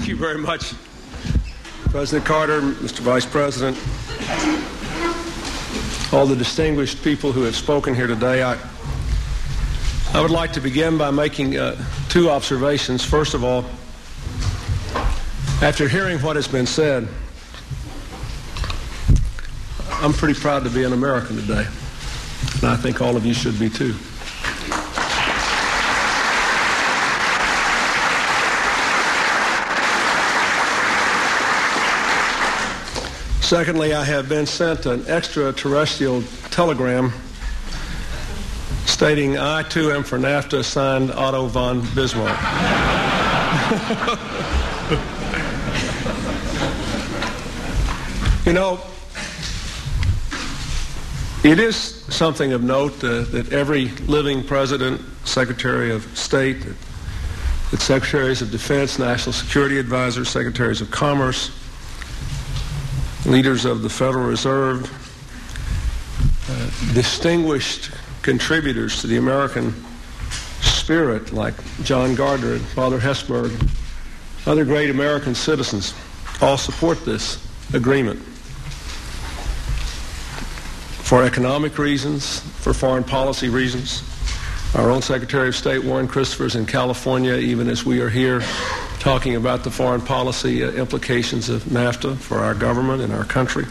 Thank you very much, President Carter, Mr. Vice President, all the distinguished people who have spoken here today. I would like to begin by making two observations. First of all, after hearing what has been said, I'm pretty proud to be an American today, and I think all of you should be too. Secondly, I have been sent an extraterrestrial telegram stating I, too, am for NAFTA, signed Otto von Bismarck. You know, it is something of note that every living president, secretary of state, that secretaries of defense, national security advisors, secretaries of commerce, leaders of the Federal Reserve, distinguished contributors to the American spirit like John Gardner and Father Hesburgh, other great American citizens, all support this agreement for economic reasons, for foreign policy reasons. Our own Secretary of State, Warren Christopher, is in California, even as we are here talking about the foreign policy implications of NAFTA for our government and our country.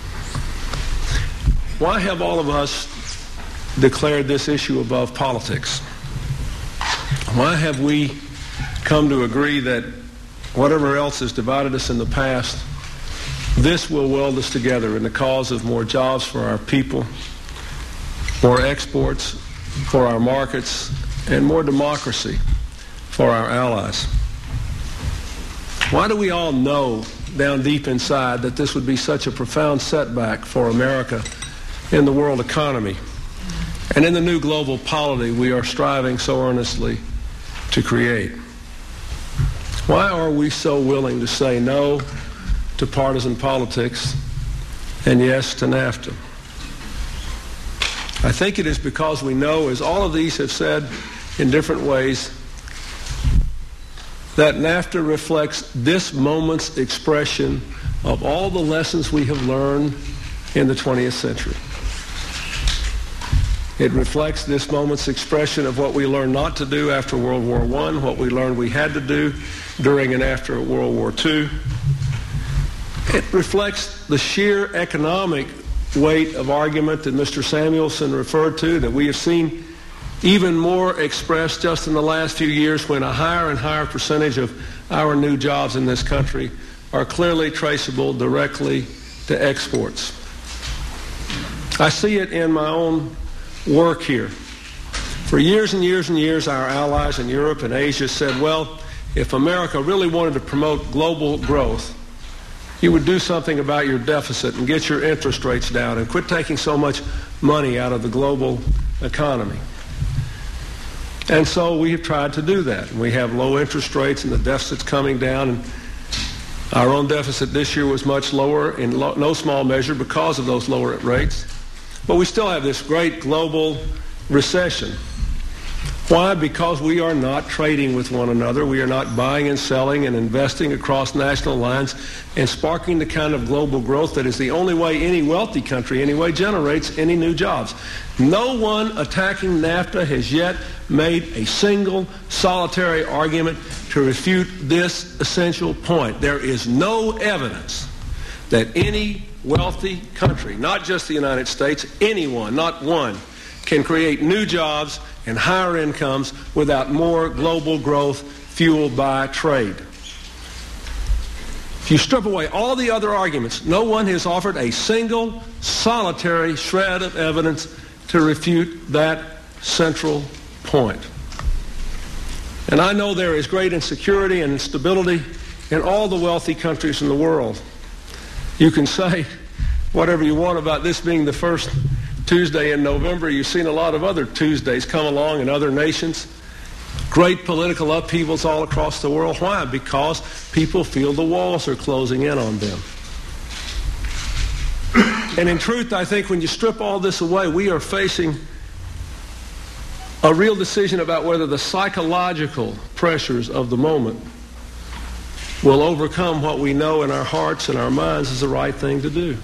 Why have all of us declared this issue above politics? Why have we come to agree that whatever else has divided us in the past, this will weld us together in the cause of more jobs for our people, more exports for our markets, and more democracy for our allies? Why do we all know down deep inside that this would be such a profound setback for America in the world economy and in the new global polity we are striving so earnestly to create? Why are we so willing to say no to partisan politics and yes to NAFTA? I think it is because we know, as all of these have said in different ways, that NAFTA reflects this moment's expression of all the lessons we have learned in the 20th century. It reflects this moment's expression of what we learned not to do after World War I, what we learned we had to do during and after World War II. It reflects the sheer economic weight of argument that Mr. Samuelson referred to, that we have seen even more expressed just in the last few years, when a higher and higher percentage of our new jobs in this country are clearly traceable directly to exports. I see it in my own work here. For years and years and years, our allies in Europe and Asia said, well, if America really wanted to promote global growth, you would do something about your deficit and get your interest rates down and quit taking so much money out of the global economy. And so we have tried to do that. We have low interest rates and the deficit's coming down. And our own deficit this year was much lower in no small measure because of those lower rates. But we still have this great global recession. Why? Because we are not trading with one another. We are not buying and selling and investing across national lines and sparking the kind of global growth that is the only way any wealthy country anyway generates any new jobs. No one attacking NAFTA has yet made a single solitary argument to refute this essential point. There is no evidence that any wealthy country, not just the United States, anyone, not one, can create new jobs and higher incomes without more global growth fueled by trade. If you strip away all the other arguments, no one has offered a single solitary shred of evidence to refute that central point. And I know there is great insecurity and instability in all the wealthy countries in the world. You can say whatever you want about this being the first Tuesday in November. You've seen a lot of other Tuesdays come along in other nations. Great political upheavals all across the world. Why? Because people feel the walls are closing in on them. And in truth, I think when you strip all this away, we are facing a real decision about whether the psychological pressures of the moment will overcome what we know in our hearts and our minds is the right thing to do.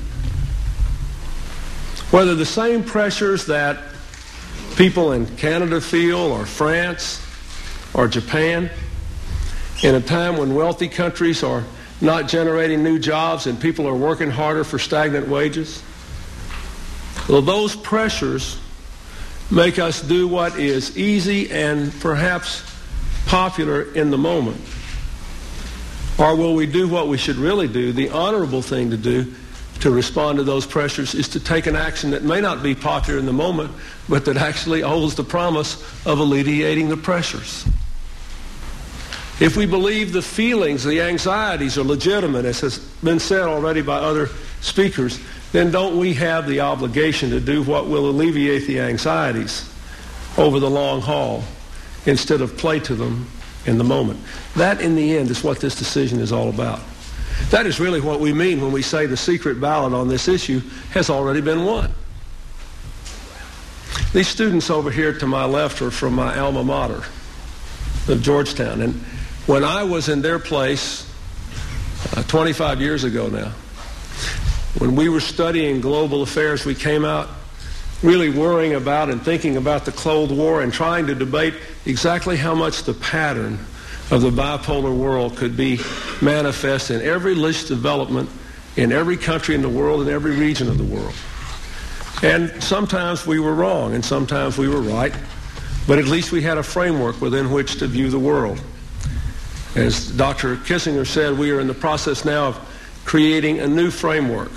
Whether the same pressures that people in Canada feel, or France, or Japan, in a time when wealthy countries are not generating new jobs and people are working harder for stagnant wages, well, those pressures make us do what is easy and perhaps popular in the moment. Or will we do what we should really do? The honorable thing to do to respond to those pressures is to take an action that may not be popular in the moment, but that actually holds the promise of alleviating the pressures. If we believe the feelings, the anxieties are legitimate, as has been said already by other speakers, then don't we have the obligation to do what will alleviate the anxieties over the long haul instead of play to them in the moment? That, in the end, is what this decision is all about. That is really what we mean when we say the secret ballot on this issue has already been won. These students over here to my left are from my alma mater of Georgetown. And when I was in their place 25 years ago now, when we were studying global affairs, we came out really worrying about and thinking about the Cold War and trying to debate exactly how much the pattern of the bipolar world could be manifest in every least development in every country in the world and every region of the world. And sometimes we were wrong and sometimes we were right, but at least we had a framework within which to view the world. As Dr. Kissinger said, we are in the process now of creating a new framework.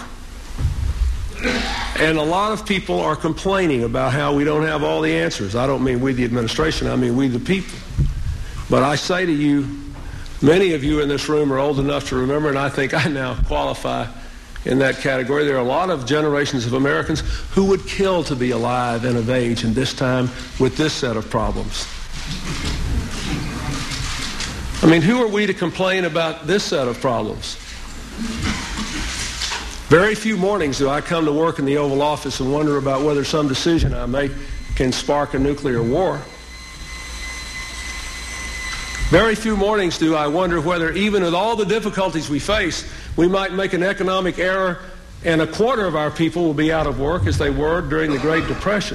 And a lot of people are complaining about how we don't have all the answers. I don't mean we, the administration, I mean we, the people. But I say to you, many of you in this room are old enough to remember, and I think I now qualify in that category. There are a lot of generations of Americans who would kill to be alive and of age in this time with this set of problems. I mean, who are we to complain about this set of problems? Very few mornings do I come to work in the Oval Office and wonder about whether some decision I make can spark a nuclear war. Very few mornings do I wonder whether, even with all the difficulties we face, we might make an economic error and a quarter of our people will be out of work as they were during the Great Depression.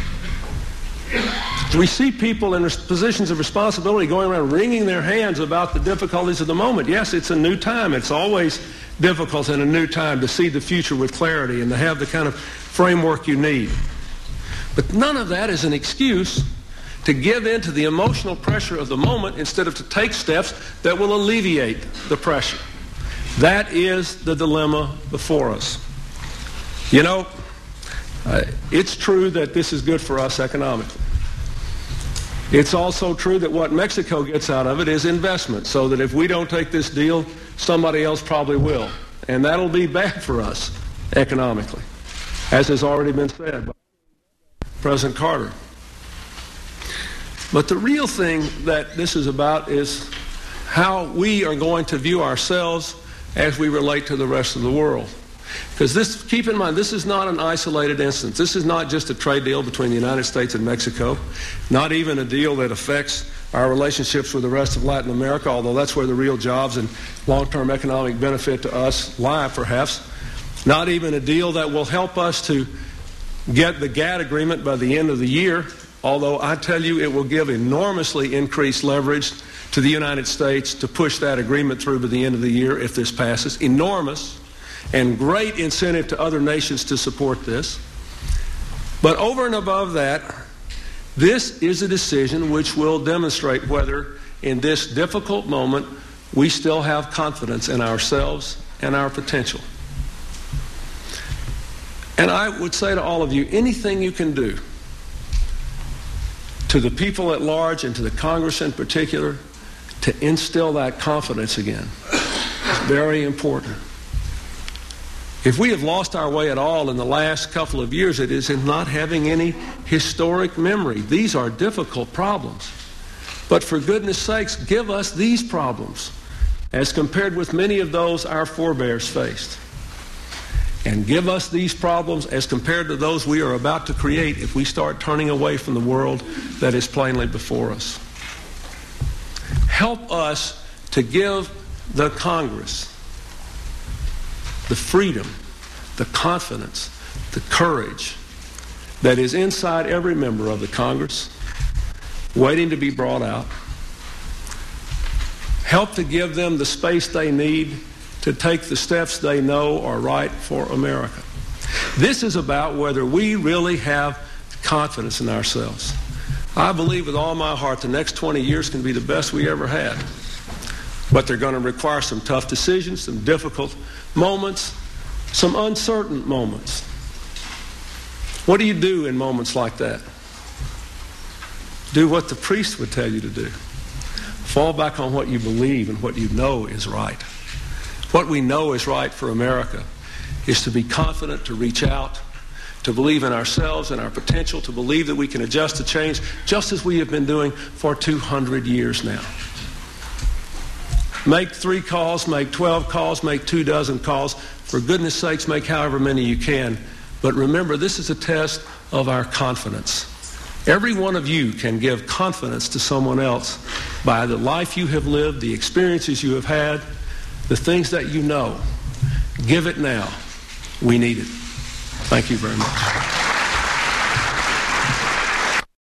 We see people in positions of responsibility going around wringing their hands about the difficulties of the moment. Yes, it's a new time. It's always difficult in a new time to see the future with clarity and to have the kind of framework you need. But none of that is an excuse to give in to the emotional pressure of the moment instead of to take steps that will alleviate the pressure. That is the dilemma before us. You know, it's true that this is good for us economically. It's also true that what Mexico gets out of it is investment, so that if we don't take this deal, somebody else probably will. And that'll be bad for us economically, as has already been said by President Carter. But the real thing that this is about is how we are going to view ourselves as we relate to the rest of the world. Because this, keep in mind, this is not an isolated instance. This is not just a trade deal between the United States and Mexico, not even a deal that affects our relationships with the rest of Latin America, although that's where the real jobs and long-term economic benefit to us lie, perhaps. Not even a deal that will help us to get the GATT agreement by the end of the year, although I tell you it will give enormously increased leverage to the United States to push that agreement through by the end of the year if this passes. Enormous. And great incentive to other nations to support this. But over and above that, this is a decision which will demonstrate whether, in this difficult moment, we still have confidence in ourselves and our potential. And I would say to all of you, anything you can do to the people at large and to the Congress in particular to instill that confidence again is very important. If we have lost our way at all in the last couple of years, it is in not having any historic memory. These are difficult problems. But for goodness sakes, give us these problems as compared with many of those our forebears faced. And give us these problems as compared to those we are about to create if we start turning away from the world that is plainly before us. Help us to give the Congress, the freedom, the confidence, the courage that is inside every member of the Congress, waiting to be brought out. Help to give them the space they need to take the steps they know are right for America. This is about whether we really have confidence in ourselves. I believe with all my heart the next 20 years can be the best we ever had. But they're going to require some tough decisions, some difficult moments, some uncertain moments. What do you do in moments like that? Do what the priest would tell you to do. Fall back on what you believe and what you know is right. What we know is right for America is to be confident, to reach out, to believe in ourselves and our potential, to believe that we can adjust to change, just as we have been doing for 200 years now. Make 3 calls, make 12 calls, make 24 calls. For goodness sakes, make however many you can. But remember, this is a test of our confidence. Every one of you can give confidence to someone else by the life you have lived, the experiences you have had, the things that you know. Give it now. We need it. Thank you very much.